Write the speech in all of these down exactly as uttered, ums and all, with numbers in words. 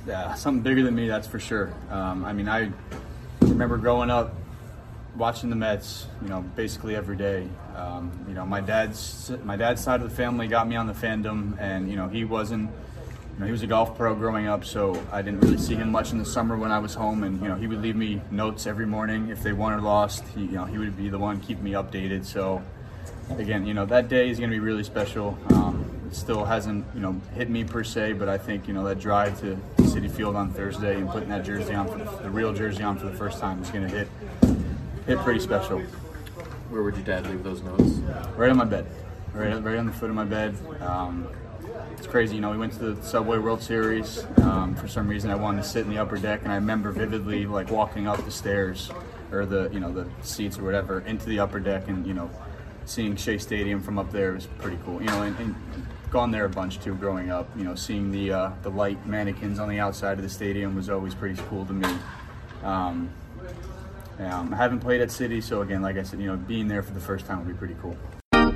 Yeah, something bigger than me, that's for sure. Um, I mean, I remember growing up watching the Mets, you know, basically every day. Um, you know, my dad's my dad's side of the family got me on the fandom, and you know, he wasn't. You know, he was a golf pro growing up, so I didn't really see him much in the summer when I was home. And you know, he would leave me notes every morning if they won or lost. He, you know, he would be the one keeping me updated. So, again, you know, that day is going to be really special. Um, it still hasn't, you know, hit me per se, but I think you know that drive to Citi Field on Thursday and putting that jersey on, for the, the real jersey on for the first time, is going to hit hit pretty special. Where would your dad leave those notes? Right on my bed, right, right on the foot of my bed. Um, It's crazy, you know, we went to the Subway World Series. Um, for some reason I wanted to sit in the upper deck, and I remember vividly like walking up the stairs or the, you know, the seats or whatever into the upper deck, and, you know, seeing Shea Stadium from up there was pretty cool. You know, and, and gone there a bunch too growing up. You know, seeing the uh, the light mannequins on the outside of the stadium was always pretty cool to me. Um, um, I haven't played at Citi, so again, like I said, you know, being there for the first time would be pretty cool.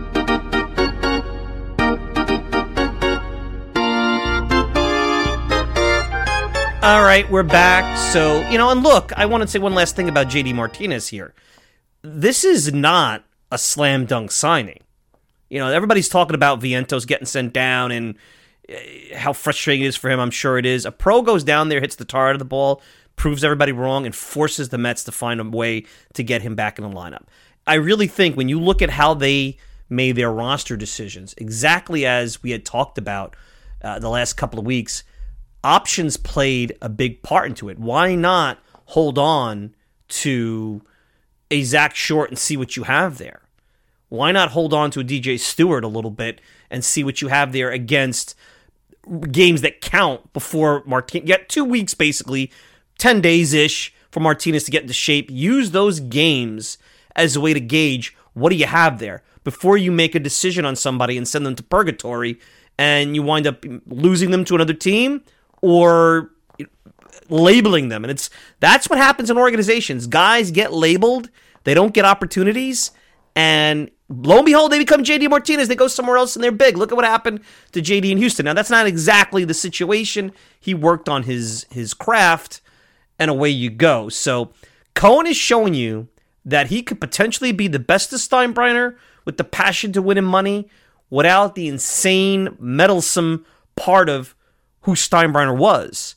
All right, we're back. So, you know, and look, I want to say one last thing about J D Martinez here. This is not a slam dunk signing. You know, everybody's talking about Vientos getting sent down and how frustrating it is for him. I'm sure it is. A pro goes down there, hits the tar out of the ball, proves everybody wrong, and forces the Mets to find a way to get him back in the lineup. I really think when you look at how they made their roster decisions, exactly as we had talked about uh, the last couple of weeks, options played a big part into it. Why not hold on to a Zach Short and see what you have there? Why not hold on to a D J Stewart a little bit and see what you have there against games that count before Martinez? You got two weeks, basically, ten days-ish for Martinez to get into shape. Use those games as a way to gauge what do you have there before you make a decision on somebody and send them to purgatory and you wind up losing them to another team or labeling them. And it's that's what happens in organizations. Guys get labeled, they don't get opportunities, and lo and behold, they become J D Martinez. They go somewhere else and they're big. Look at what happened to J D in Houston. Now, that's not exactly the situation. He worked on his, his craft, and away you go. So Cohen is showing you that he could potentially be the best of Steinbrenner with the passion to win him money without the insane, meddlesome part of who Steinbrenner was.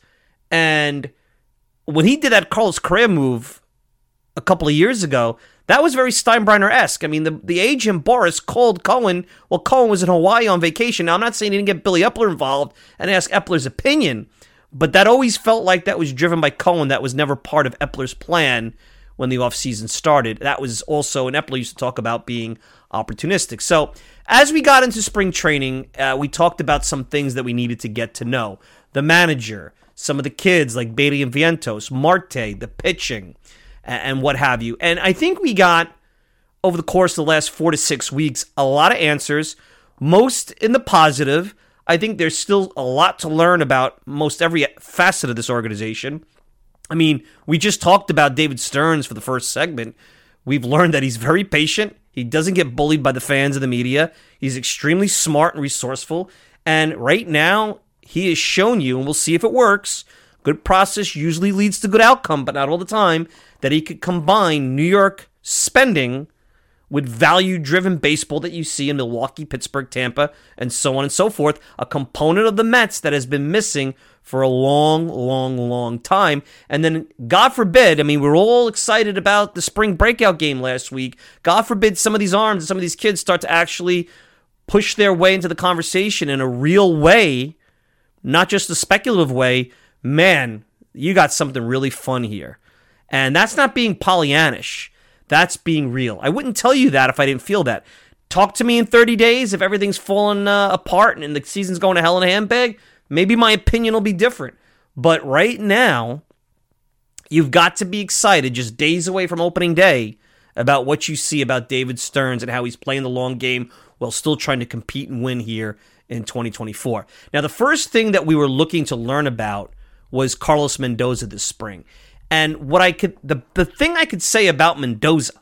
And when he did that Carlos Correa move a couple of years ago, that was very Steinbrenner-esque. I mean, the, the agent Boris called Cohen while Cohen was in Hawaii on vacation. Now, I'm not saying he didn't get Billy Epler involved and ask Epler's opinion, but that always felt like that was driven by Cohen. That was never part of Epler's plan when the offseason started. That was also, and Epler used to talk about being opportunistic. So as we got into spring training, uh, we talked about some things that we needed to get to know. The manager, some of the kids like Bailey and Vientos, Marte, the pitching, and, and what have you. And I think we got, over the course of the last four to six weeks, a lot of answers, most in the positive. I think there's still a lot to learn about most every facet of this organization. I mean, we just talked about David Stearns for the first segment. We've learned that he's very patient. He doesn't get bullied by the fans and the media. He's extremely smart and resourceful. And right now, he has shown you, and we'll see if it works, good process usually leads to good outcome, but not all the time, that he could combine New York spending with value-driven baseball that you see in Milwaukee, Pittsburgh, Tampa, and so on and so forth, a component of the Mets that has been missing for a long, long, long time. And then, God forbid, I mean, we're all excited about the spring breakout game last week. God forbid some of these arms and some of these kids start to actually push their way into the conversation in a real way, not just a speculative way. Man, you got something really fun here. And that's not being Pollyannish. That's being real. I wouldn't tell you that if I didn't feel that. Talk to me in thirty days if everything's falling uh, apart and the season's going to hell in a handbag. Maybe my opinion will be different. But right now, you've got to be excited just days away from opening day about what you see about David Stearns and how he's playing the long game while still trying to compete and win here in twenty twenty-four. Now, the first thing that we were looking to learn about was Carlos Mendoza this spring. And what I could, the, the thing I could say about Mendoza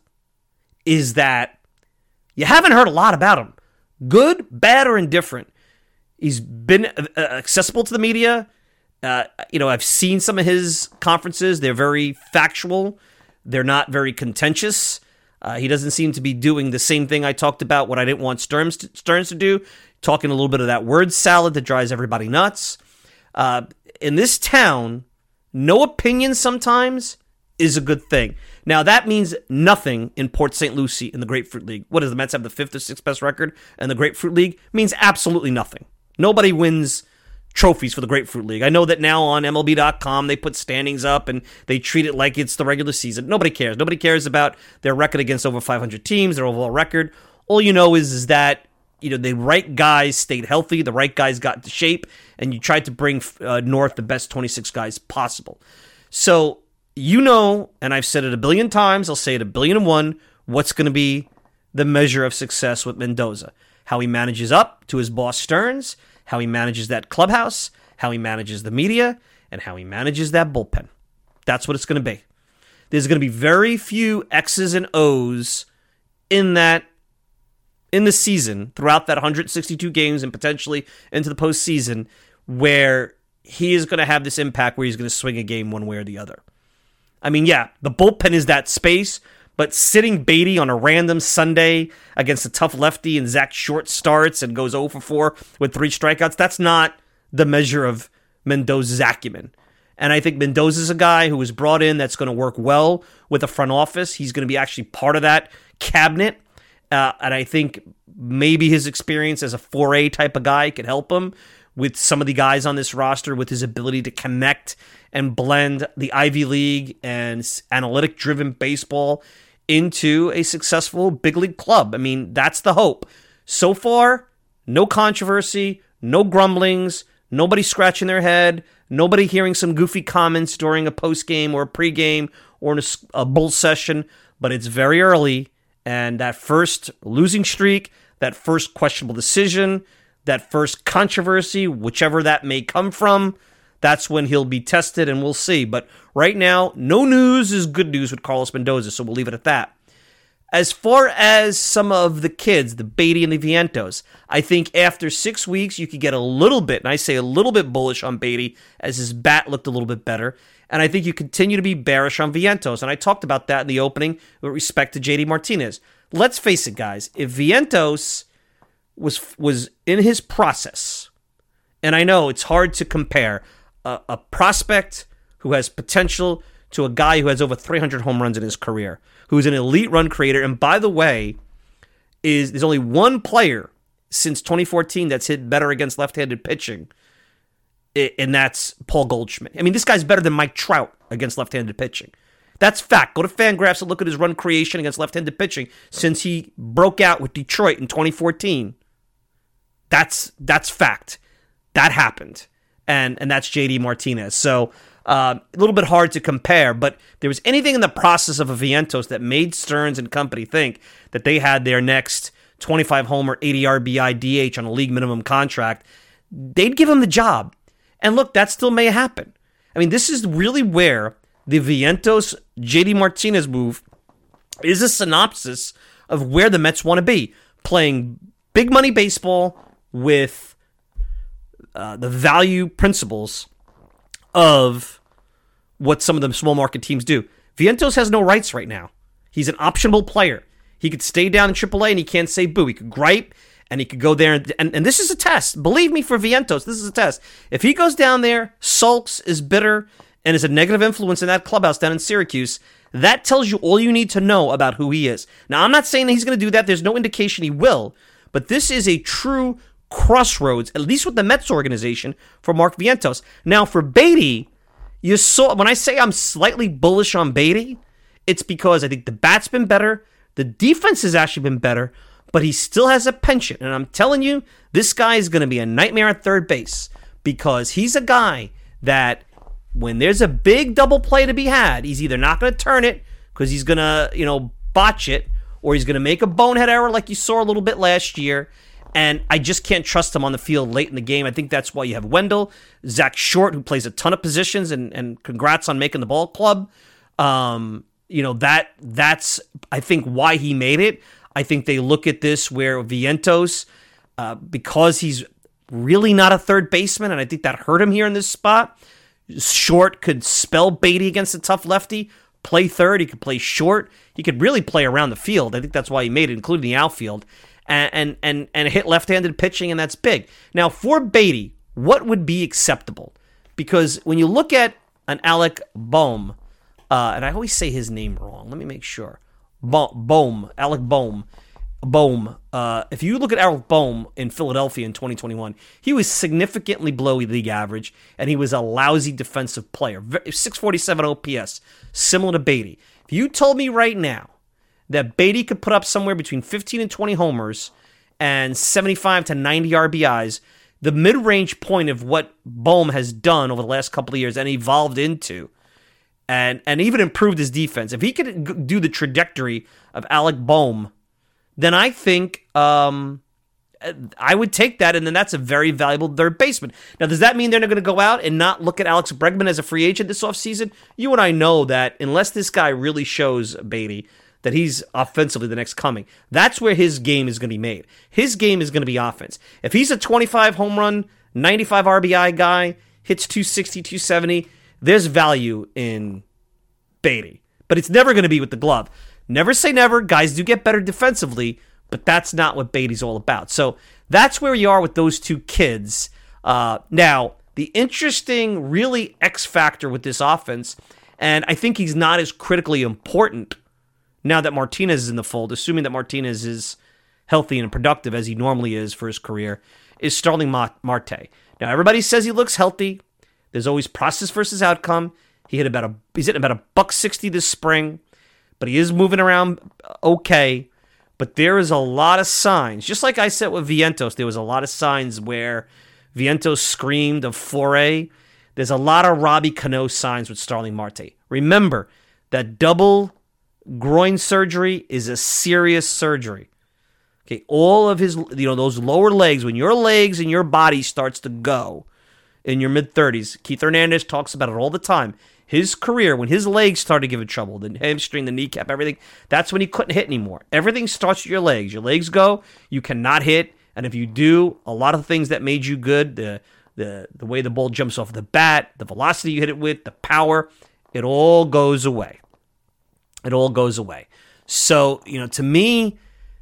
is that you haven't heard a lot about him. Good, bad, or indifferent. He's been accessible to the media. Uh, you know, I've seen some of his conferences. They're very factual. They're not very contentious. Uh, he doesn't seem to be doing the same thing I talked about, what I didn't want Stearns to, Stearns to do, talking a little bit of that word salad that drives everybody nuts. Uh, in this town, no opinion sometimes is a good thing. Now, that means nothing in Port Saint Lucie in the Grapefruit League. What does the Mets have, the fifth or sixth best record in the Grapefruit League? It means absolutely nothing. Nobody wins trophies for the Grapefruit League. I know that now on M L B dot com they put standings up and they treat it like it's the regular season. Nobody cares. Nobody cares about their record against over five hundred teams, their overall record. All you know is, is that you know the right guys stayed healthy, the right guys got into shape, and you tried to bring uh, north the best twenty-six guys possible. So you know, and I've said it a billion times, I'll say it a billion and one, what's going to be the measure of success with Mendoza. How he manages up to his boss Stearns, how he manages that clubhouse, how he manages the media, and how he manages that bullpen. That's what it's going to be. There's going to be very few X's and O's in that in the season, throughout that one hundred sixty-two games and potentially into the postseason, where he is going to have this impact where he's going to swing a game one way or the other. I mean, yeah, the bullpen is that space, but sitting Beatty on a random Sunday against a tough lefty and Zach Short starts and goes oh for four with three strikeouts, that's not the measure of Mendoza's acumen. And I think Mendoza's a guy who was brought in that's going to work well with the front office. He's going to be actually part of that cabinet. Uh, and I think maybe his experience as a four A type of guy could help him with some of the guys on this roster, with his ability to connect and blend the Ivy League and analytic-driven baseball into a successful big league club. I mean, that's the hope. So far, no controversy, no grumblings, nobody scratching their head, nobody hearing some goofy comments during a postgame or a pregame or in a, a bull session, but it's very early, and that first losing streak, that first questionable decision, that first controversy, whichever that may come from, that's when he'll be tested, and we'll see. But right now, no news is good news with Carlos Mendoza, so we'll leave it at that. As far as some of the kids, the Beatty and the Vientos, I think after six weeks, you could get a little bit, and I say a little bit bullish on Beatty, as his bat looked a little bit better, and I think you continue to be bearish on Vientos, and I talked about that in the opening with respect to J D Martinez. Let's face it, guys, if Vientos was was in his process, and I know it's hard to compare a, a prospect who has potential to a guy who has over three hundred home runs in his career, who's an elite run creator, and by the way, is there's only one player since twenty fourteen that's hit better against left-handed pitching, and that's Paul Goldschmidt. I mean, this guy's better than Mike Trout against left-handed pitching. That's fact. Go to Fangraphs and look at his run creation against left-handed pitching since he broke out with Detroit in twenty fourteen. That's that's fact. That happened. And and that's J D Martinez. So uh, a little bit hard to compare, but there was anything in the process of a Vientos that made Stearns and company think that they had their next twenty-five homer, eighty R B I D H on a league minimum contract, they'd give him the job. And look, that still may happen. I mean, this is really where the Vientos J D Martinez move is a synopsis of where the Mets want to be, playing big money baseball with uh, the value principles of what some of the small market teams do. Vientos has no rights right now. He's an optionable player. He could stay down in triple A and he can't say boo. He could gripe and he could go there. And, and, and this is a test. Believe me, for Vientos, this is a test. If he goes down there, sulks, is bitter, and is a negative influence in that clubhouse down in Syracuse, that tells you all you need to know about who he is. Now, I'm not saying that he's going to do that. There's no indication he will. But this is a true crossroads, at least with the Mets organization, for Mark Vientos. Now, for Beatty, you saw, when I say I'm slightly bullish on Beatty, it's because I think the bat's been better, the defense has actually been better, but he still has a penchant. And I'm telling you, this guy is going to be a nightmare at third base because he's a guy that when there's a big double play to be had, he's either not going to turn it because he's going to, you know, botch it, or he's going to make a bonehead error like you saw a little bit last year. And I just can't trust him on the field late in the game. I think that's why you have Wendell, Zach Short, who plays a ton of positions, and, and congrats on making the ball club. Um, you know, that that's, I think, why he made it. I think they look at this where Vientos, uh, because he's really not a third baseman, and I think that hurt him here in this spot. Short could spell Beatty against a tough lefty, play third, he could play short, he could really play around the field. I think that's why he made it, including the outfield, and and and, and hit left-handed pitching, and that's big. Now, for Beatty, what would be acceptable? Because when you look at an Alec Bohm, uh, and I always say his name wrong, let me make sure. Bo- Bohm, Alec Bohm, Bohm. Uh, if you look at Alec Bohm in Philadelphia in twenty twenty-one, he was significantly below league average, and he was a lousy defensive player. six forty-seven O P S, similar to Beatty. If you told me right now that Beatty could put up somewhere between fifteen and twenty homers and seventy-five to ninety R B Is, the mid-range point of what Bohm has done over the last couple of years and evolved into, and, and even improved his defense, if he could do the trajectory of Alec Bohm, then I think um, I would take that, and then that's a very valuable third baseman. Now, does that mean they're not going to go out and not look at Alex Bregman as a free agent this offseason? You and I know that unless this guy really shows, Beatty, that he's offensively the next coming, that's where his game is going to be made. His game is going to be offense. If he's a twenty-five home run, ninety-five R B I guy, hits two sixty, two seventy, there's value in Beatty. But it's never going to be with the glove. Never say never. Guys do get better defensively, but that's not what Beatty's all about. So that's where you are with those two kids. Uh, now, the interesting, really X factor with this offense, and I think he's not as critically important now that Martinez is in the fold, assuming that Martinez is healthy and productive as he normally is for his career, is Starling Marte. Now, everybody says he looks healthy. There's always process versus outcome. He hit about a he's hitting about a buck sixty this spring. But he is moving around okay. But there is a lot of signs. Just like I said with Vientos, there was a lot of signs where Vientos screamed of foray. There's a lot of Robbie Cano signs with Starling Marte. Remember that double groin surgery is a serious surgery. Okay, all of his, you know, those lower legs, when your legs and your body starts to go in your mid-thirties, Keith Hernandez talks about it all the time. His career, when his legs started giving trouble, the hamstring, the kneecap, everything, that's when he couldn't hit anymore. Everything starts with your legs. Your legs go, you cannot hit, and if you do, a lot of things that made you good, the the the way the ball jumps off the bat, the velocity you hit it with, the power, it all goes away. It all goes away. So, you know, to me,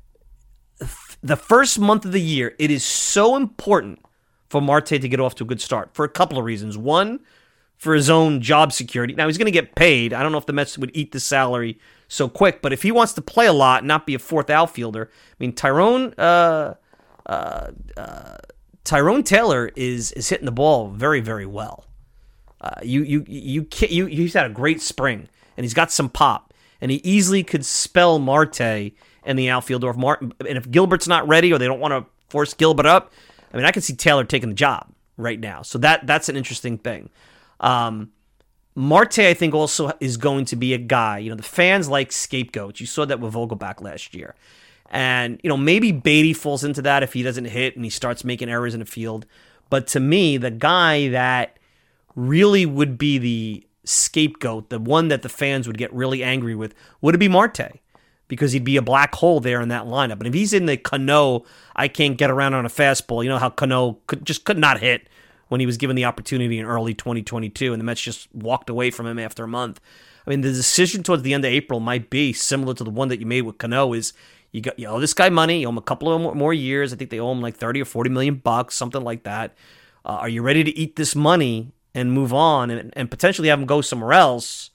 the first month of the year, it is so important for Marte to get off to a good start for a couple of reasons. One, for his own job security. Now, he's going to get paid. I don't know if the Mets would eat the salary so quick, but if he wants to play a lot and not be a fourth outfielder, I mean, Tyrone uh, uh, uh, Tyrone Taylor is is hitting the ball very, very well. Uh, you you you can't, you he's had a great spring, and he's got some pop, and he easily could spell Marte in the outfield. Or if Martin, and if Gilbert's not ready, or they don't want to force Gilbert up, I mean, I can see Taylor taking the job right now. So that that's an interesting thing. Um, Marte, I think, also is going to be a guy. You know, the fans like scapegoats. You saw that with Vogelbach last year. And, you know, maybe Beatty falls into that if he doesn't hit and he starts making errors in the field. But to me, the guy that really would be the scapegoat, the one that the fans would get really angry with, would it be Marte? Because he'd be a black hole there in that lineup. And if he's in the Cano, I can't get around on a fastball, you know how Cano could, just could not hit when he was given the opportunity in early twenty twenty-two, and the Mets just walked away from him after a month. I mean, the decision towards the end of April might be similar to the one that you made with Cano. Is you got you owe this guy money, you owe him a couple of more years. I think they owe him like thirty or forty million bucks, something like that. Uh, are you ready to eat this money and move on, and, and potentially have him go somewhere else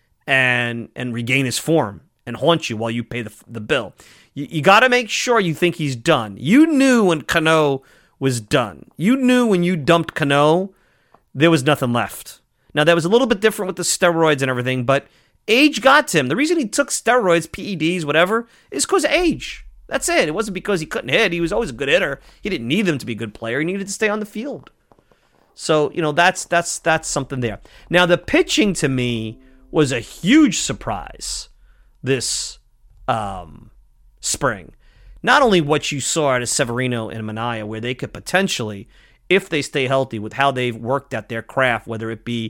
and and regain his form and haunt you while you pay the the bill? You, you got to make sure you think he's done. You knew when Cano was done. You knew when you dumped Cano, there was nothing left. Now, that was a little bit different with the steroids and everything, but age got to him. The reason he took steroids, P E Ds, whatever, is because of age. That's it. It wasn't because he couldn't hit. He was always a good hitter. He didn't need them to be a good player. He needed to stay on the field. So, you know, that's that's that's something there. Now, the pitching to me was a huge surprise this um, spring. Not only what you saw out of Severino and Manaea, where they could potentially, if they stay healthy with how they've worked at their craft, whether it be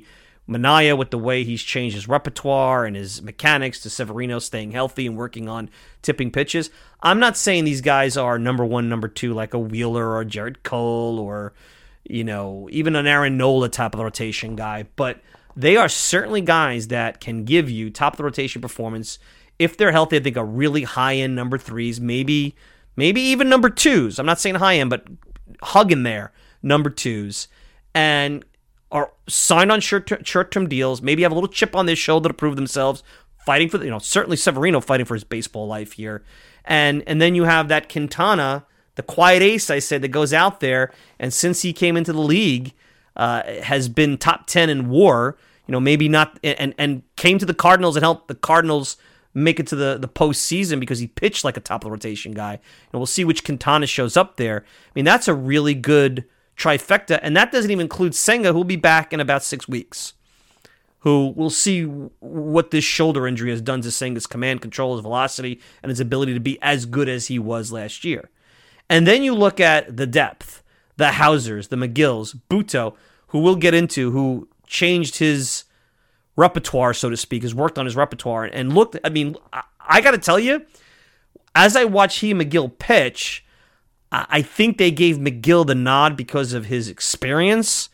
Minaya with the way he's changed his repertoire and his mechanics, to Severino staying healthy and working on tipping pitches. I'm not saying these guys are number one, number two, like a Wheeler or a Jared Cole or, you know, even an Aaron Nola type of the rotation guy, but they are certainly guys that can give you top of the rotation performance. If they're healthy, I think a really high-end number threes, maybe maybe even number twos. I'm not saying high-end, but hug in there, number twos. And are signed on short short-term deals, maybe have a little chip on their shoulder to prove themselves, fighting for, you know, certainly Severino fighting for his baseball life here. And and then you have that Quintana, the quiet ace, I said, that goes out there, and since he came into the league, uh, has been top ten in WAR, you know, maybe not, and and came to the Cardinals and helped the Cardinals make it to the, the postseason because he pitched like a top of the rotation guy. And we'll see which Quintana shows up there. I mean, that's a really good trifecta, and that doesn't even include Senga, who'll be back in about six weeks. Who we'll see what this shoulder injury has done to Senga's command, control, his velocity, and his ability to be as good as he was last year. And then you look at the depth, the Hausers, the McGills, Buto, who we'll get into, who changed his repertoire, so to speak, has worked on his repertoire, and looked, I mean, I, I got to tell you, as I watch he and McGill pitch, I, I think they gave McGill the nod because of his experience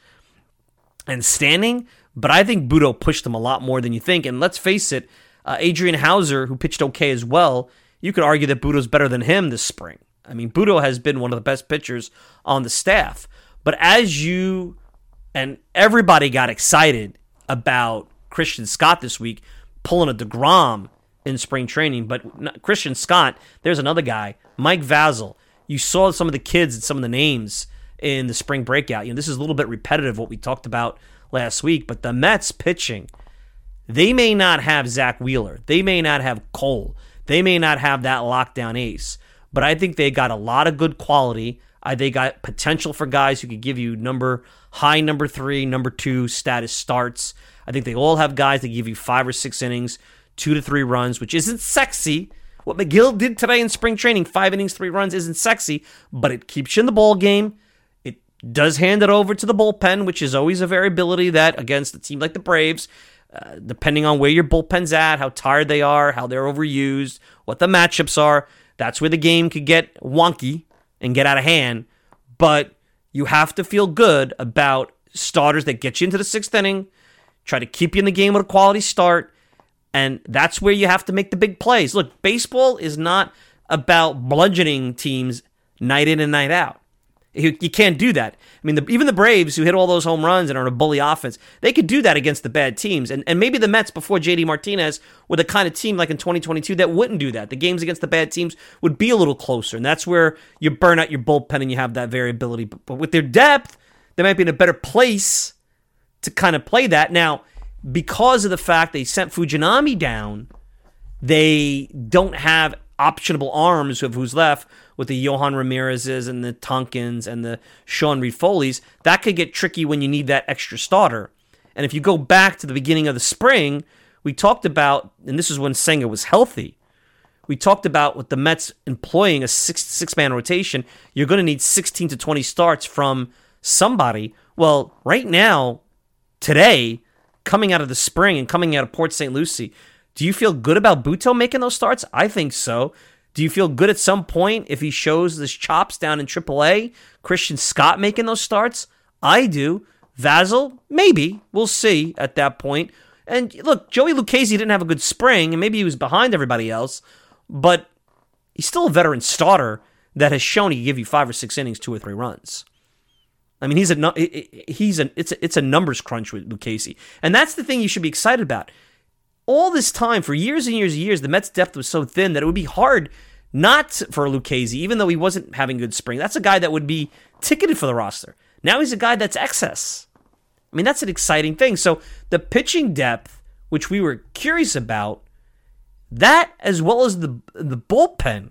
and standing, but I think Buto pushed him a lot more than you think. And let's face it, uh, Adrian Hauser, who pitched okay as well, you could argue that Buto's better than him this spring. I mean, Buto has been one of the best pitchers on the staff. But as you and everybody got excited about Christian Scott this week, pulling a DeGrom in spring training, but Christian Scott, there's another guy, Mike Vasil. You saw some of the kids and some of the names in the spring breakout. You know, this is a little bit repetitive what we talked about last week, but the Mets pitching, they may not have Zach Wheeler. They may not have Cole. They may not have that lockdown ace, but I think they got a lot of good quality. I They got potential for guys who could give you number high number three, number two status starts. I think they all have guys that give you five or six innings, two to three runs, which isn't sexy. What McGill did today in spring training, five innings, three runs, isn't sexy, but it keeps you in the ball game. Does hand it over to the bullpen, which is always a variability that against a team like the Braves, uh, depending on where your bullpen's at, how tired they are, how they're overused, what the matchups are, that's where the game could get wonky and get out of hand. But you have to feel good about starters that get you into the sixth inning, try to keep you in the game with a quality start, and that's where you have to make the big plays. Look, baseball is not about bludgeoning teams night in and night out. You can't do that. I mean, the, even the Braves, who hit all those home runs and are a bully offense, they could do that against the bad teams. And and maybe the Mets before J D Martinez were the kind of team like in twenty twenty-two that wouldn't do that. The games against the bad teams would be a little closer, and that's where you burn out your bullpen and you have that variability. But, but with their depth, they might be in a better place to kind of play that. Now, because of the fact they sent Fujinami down, they don't have optionable arms of who's left with the Johan Ramirez's and the Tonkins and the Sean Reed Foleys. That could get tricky when you need that extra starter. And if you go back to the beginning of the spring, we talked about, and this is when Senga was healthy, we talked about with the Mets employing a six, six-man rotation, you're going to need sixteen to twenty starts from somebody. Well, right now, today, coming out of the spring and coming out of Port Saint Lucie, do you feel good about Buto making those starts? I think so. Do you feel good at some point if he shows his chops down in triple A? Christian Scott making those starts? I do. Vasil? Maybe. We'll see at that point. And look, Joey Lucchesi didn't have a good spring, and maybe he was behind everybody else, but he's still a veteran starter that has shown he can give you five or six innings, two or three runs. I mean, he's a he's a it's a, it's a numbers crunch with Lucchesi, and that's the thing you should be excited about. All this time, for years and years and years, the Mets' depth was so thin that it would be hard not for Lucchesi, even though he wasn't having good spring. That's a guy that would be ticketed for the roster. Now he's a guy that's excess. I mean, that's an exciting thing. So the pitching depth, which we were curious about, that as well as the the bullpen,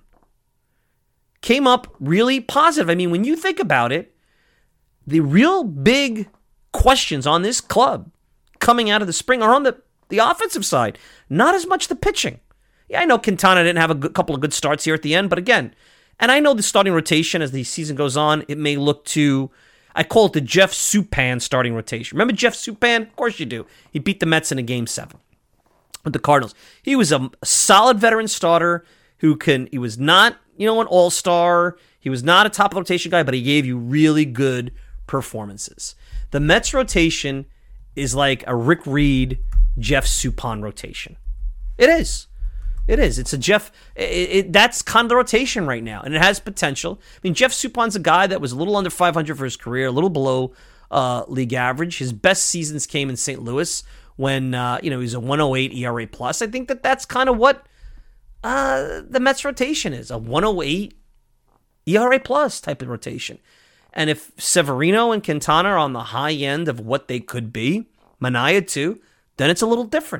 came up really positive. I mean, when you think about it, the real big questions on this club coming out of the spring are on the The offensive side, not as much the pitching. Yeah, I know Quintana didn't have a good, couple of good starts here at the end, but again, and I know the starting rotation as the season goes on, it may look too, I call it the Jeff Supan starting rotation. Remember Jeff Supan? Of course you do. He beat the Mets in a game seven with the Cardinals. He was a solid veteran starter who can, he was not, you know, an all-star. He was not a top rotation guy, but he gave you really good performances. The Mets rotation is like a Rick Reed, Jeff Supan rotation. It is. It is. It's a Jeff. It, it, that's kind of the rotation right now, and it has potential. I mean, Jeff Supan's a guy that was a little under five hundred for his career, a little below uh, league average. His best seasons came in Saint Louis when uh, you know he's a one oh eight E R A plus. I think that that's kind of what uh, the Mets rotation is, a one oh eight E R A plus type of rotation. And if Severino and Quintana are on the high end of what they could be, Manaea too, then it's a little different.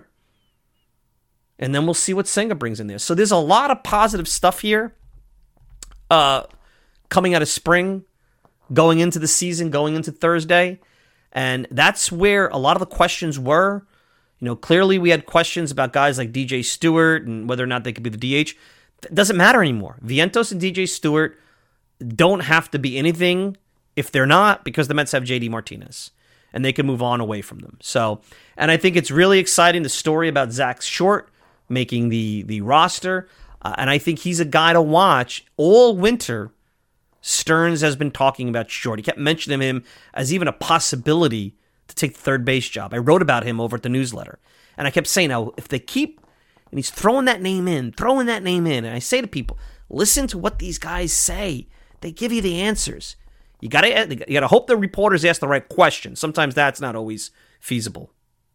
And then we'll see what Senga brings in there. So there's a lot of positive stuff here uh, coming out of spring, going into the season, going into Thursday. And that's where a lot of the questions were. You know, clearly we had questions about guys like D J Stewart and whether or not they could be the D H. It doesn't matter anymore. Vientos and D J Stewart don't have to be anything if they're not, because the Mets have J D Martinez. And they can move on away from them. So, and I think it's really exciting, the story about Zach Short making the, the roster. Uh, and I think he's a guy to watch. All winter, Stearns has been talking about Short. He kept mentioning him as even a possibility to take the third base job. I wrote about him over at the newsletter. And I kept saying, now, if they keep, and he's throwing that name in, throwing that name in, and I say to people, listen to what these guys say. They give you the answers. You gotta, you gotta hope the reporters ask the right questions. Sometimes that's not always feasible.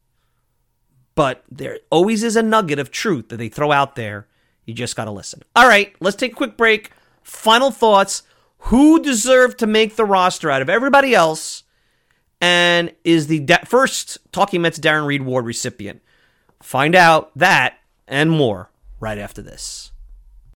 But there always is a nugget of truth that they throw out there. You just got to listen. All right, let's take a quick break. Final thoughts. Who deserved to make the roster out of everybody else? And is the da- first Talking Mets Darren Reed Award recipient? Find out that and more right after this.